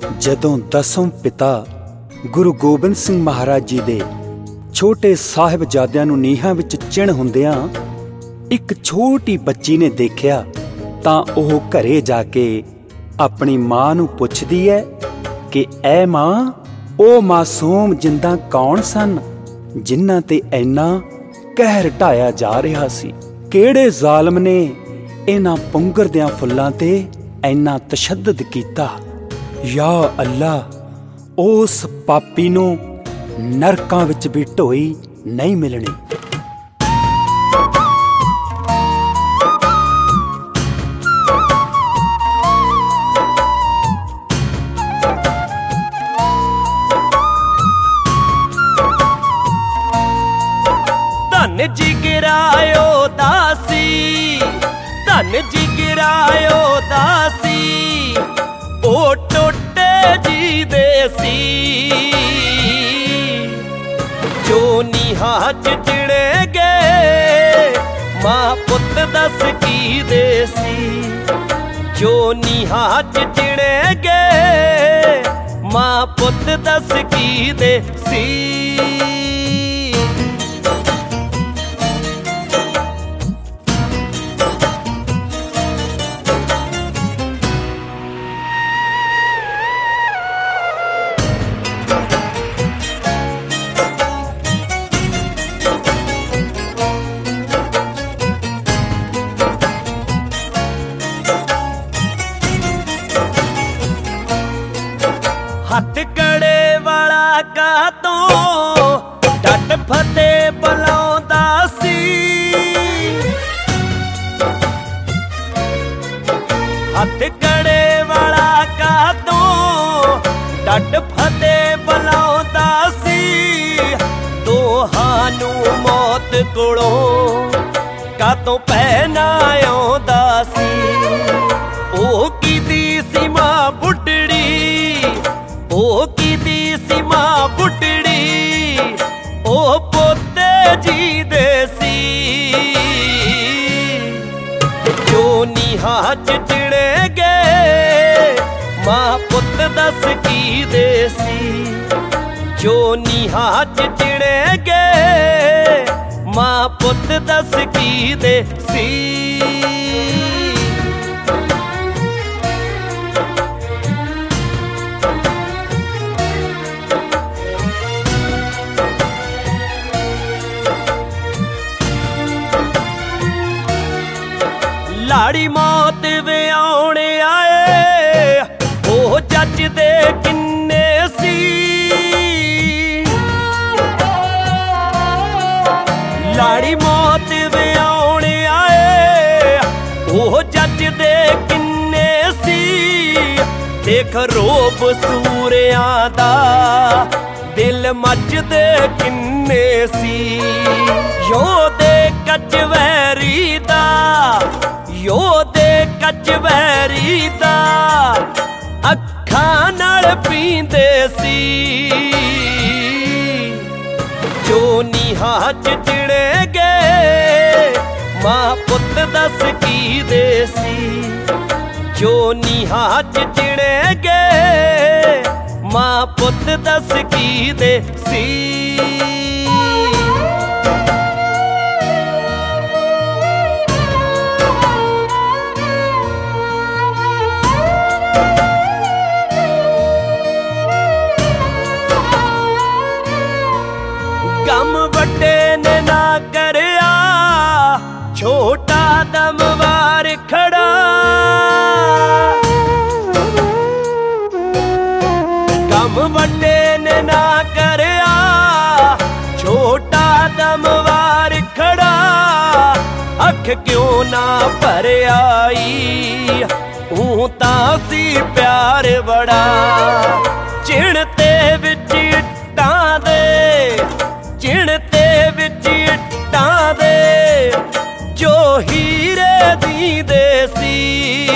ਜਦੋਂ ਦਸਮ ਪਿਤਾ ਗੁਰੂ ਗੋਬਿੰਦ ਸਿੰਘ ਮਹਾਰਾਜ ਜੀ ਦੇ ਛੋਟੇ ਸਾਹਿਬਜ਼ਾਦਿਆਂ ਨੂੰ ਨੀਹਾਂ ਵਿੱਚ ਚਿਣ ਹੁੰਦਿਆਂ ਇੱਕ ਛੋਟੀ ਬੱਚੀ ਨੇ ਦੇਖਿਆ ਤਾਂ ਉਹ ਘਰੇ ਜਾ ਕੇ ਆਪਣੀ ਮਾਂ ਨੂੰ ਪੁੱਛਦੀ ਹੈ ਕਿ ਐ ਮਾਂ, ਉਹ ਮਾਸੂਮ ਜਿੰਦਾਂ ਕੌਣ ਸਨ ਜਿਨ੍ਹਾਂ ਤੇ ਇੰਨਾ ਕਹਿਰ ਢਾਇਆ ਜਾ ਰਿਹਾ ਸੀ? ਕਿਹੜੇ ਜ਼ਾਲਮ ਨੇ ਇਹਨਾਂ ਪੁੰਗਰਦਿਆਂ ਫੁੱਲਾਂ ਤੇ ਇੰਨਾ ਤਸ਼ੱਦਦ ਕੀਤਾ? ਯਾ ਅੱਲਾ, ਉਸ ਪਾਪੀ ਨੂੰ ਨਰਕਾਂ ਵਿੱਚ ਵੀ ਢੋਈ ਨਹੀਂ ਮਿਲਣੀ। ਧੰਨ ਜਿਗਰਾਇਓ ਦਾਸੀ, ਧੰਨ ਜਿਗਰਾਇਓ ਦਾਸੀ, ਉਹ ਟੋਟੇ ਜੀ ਦੇ ਸੀ ਜੋ ਨੀਹਾਂ ਚ ਚਿਣੇ ਗਏ। ਮਾਂ ਪੁੱਤ ਦੱਸ ਕੀ ਦੇ ਸੀ ਜੋ ਨੀਹਾਂ ਚ ਚਿਣੇ ਗਏ। ਮਾਂ ਪੁੱਤ ਦੱਸ ਕੀ ਦੇ ਸੀ। ਹੱਥ ਕੜੇ ਵਾਲਾ ਕਾਤੋਂ ਡੱਟ ਫਤਿਹ ਬੁਲਾਉਂਦਾ ਸੀ। ਹੱਥ ਕੜੇ ਵਾਲਾ ਕਾਤੋਂ ਡੱਟ ਫਤਿਹ ਬੁਲਾਉਂਦਾ ਸੀ। ਦੋਹਾਂ ਨੂੰ ਮੌਤ ਕੋਲੋਂ ਕਾਤੋਂ ਪਹਿਨਾ ਆਉਂਦਾ ਸੀ। ਉਹ ਕਿਹਦੀ ਸੀ ਮਾਂ ਬੁੱਢੜੀ, ਉਹ ਕਿਹਦੀ ਸੀ ਮਾਂ ਬੁੱਢੜੀ, ਉਹ ਪੋਤੇ ਜੀ ਦੇ ਸੀ ਜੋ ਨੀਹਾਂ ਚ ਚਿਣੇ ਗਏ। ਮਾਂ ਪੁੱਤ ਦੱਸ ਕੀ ਦੇ ਸੀ ਜੋ ਨੀਹਾਂ ਚ ਚਿਣੇ ਗਏ। ਮਾਂ ਪੁੱਤ ਦੱਸ ਕੀ ਦੇ ਸੀ। ਲਾੜੀ ਮੌਤ ਵਿਆਉਣ ਆਏ, ਉਹ ਜੱਜ ਦੇ ਕਿੰਨੇ ਸੀ। ਲਾੜੀ ਮੌਤ ਵਿਆਉਣ ਆਏ, ਉਹ ਜੱਜ ਦੇ ਕਿੰਨੇ ਸੀ। ਦੇਖ ਰੋਬ ਸੂਰਿਆਂ ਦਾ ਦਿਲ ਮੱਚਦੇ ਕਿੰਨੇ ਸੀ। ਯੋਧੇ ਕਚਵੈਰੀ ਦਾ, ਯੋਧੇ ਕਚਵੈਰੀ ਦਾ ਅੱਖਾਂ ਨਾਲ ਪੀਂਦੇ ਸੀ ਜੋ ਨੀਹਾਂ ਚ ਚਿਣੇ ਗਏ। ਮਾਂ ਪੁੱਤ ਦੱਸ ਕੀ ਦੇ ਸੀ ਜੋ ਨੀਹਾਂ ਚ ਚਿਣੇ ਗਏ। ਮਾਂ ਪੁੱਤ ਦੱਸ ਕੀ ਦੇ ਸੀ। ਕੰਮ ਵੱਡੇ ਨੇ ਨਾ ਕਰਿਆ, ਛੋਟਾ ਦਮਵਾਰ ਖੜਾ। ਕੰਮ ਵੱਡੇ ਨੇ ਨਾ ਕਰਿਆ, ਛੋਟਾ ਦਮਵਾਰ ਖੜਾ। ਅੱਖ ਕਿਉਂ ਨਾ ਭਰ ਆਈ, ਊਂ ਤਾਂ ਸੀ ਪਿਆਰ ਬੜਾ। ਚਿਣ ਤੇ ਵਿੱਚ ਇੱਟਾਂ ਦੇ, ਚਿਣ ਤੇ ਵਿੱਚ ਇੱਟਾਂ ਦੇ ਜੋ ਹੀਰੇ ਦੀਂਦੇ ਸੀ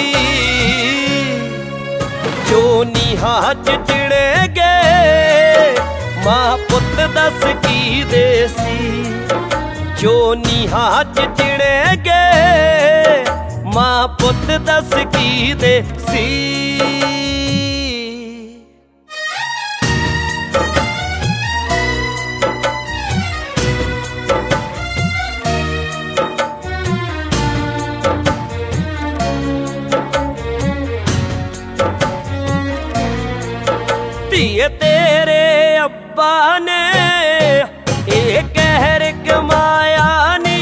ਜੋ ਨੀਹਾਂ ਚ ਚਿਣੇ ਗਏ। ਮਾਂ ਪੁੱਤ ਦੱਸ ਕੀ ਦੇ ਸੀ ਜੋ ਨੀਹਾਂ ਚ ਚਿਣੇ ਗਏ। ਮਾਂ ਪੁੱਤ ਦੱਸ ਕੀ ਦੇ ਸੀ। ਧੀਏ ਤੇਰੇ ਅੱਬਾ ਨੇ ਇਹ ਕਹਿਰ ਕਮਾਇਆ ਨੀ,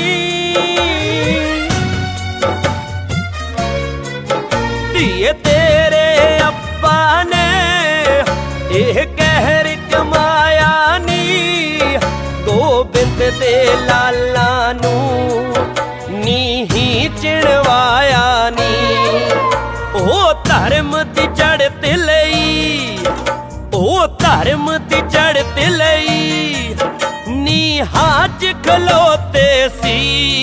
ਧੀਏ ਤੇਰੇ ਅੱਬਾ ਨੇ ਇਹ ਕਹਿਰ ਕਮਾਇਆ ਨੀ। ਗੋਬਿੰਦ ਦੇ ਲਾਲਾਂ ਨੂੰ ਨੀਹੀਂ ਚਿਣਵਾਇਆ ਨੀ। ਉਹ ਧਰਮ ਦੀ ਚੜ੍ਹਤ ਲਈ, ਉਹ ਧਰਮ ਦੀ ਚੜ੍ਹਤ ਲਈ ਨੀਹਾਂ 'ਚ ਖਲੋਤੇ ਸੀ।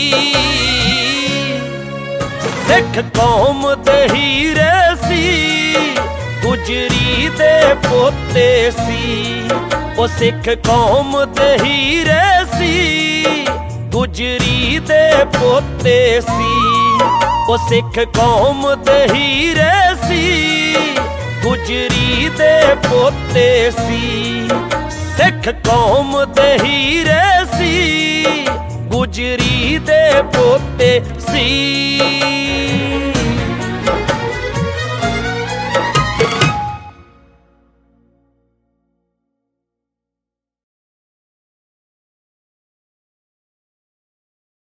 ਸਿੱਖ ਕੌਮ ਦੇ ਹੀਰੇ ਸੀ, ਗੁਜਰੀ ਦੇ ਪੋਤੇ ਸੀ। ਉਹ ਸਿੱਖ ਕੌਮ ਦੇ ਹੀਰੇ ਸੀ, ਗੁਜਰੀ ਦੇ ਪੋਤੇ ਸੀ। ਉਹ ਸਿੱਖ ਕੌਮ ਦੇ ਹੀਰੇ ਸੀ, ਗੁਜਰੀ ਦੇ ਪੋਤੇ ਸੀ। ਸਿੱਖ ਕੌਮ ਦੇ ਹੀਰੇ ਸੀ, ਗੁਜਰੀ ਦੇ ਪੋਤੇ ਸੀ।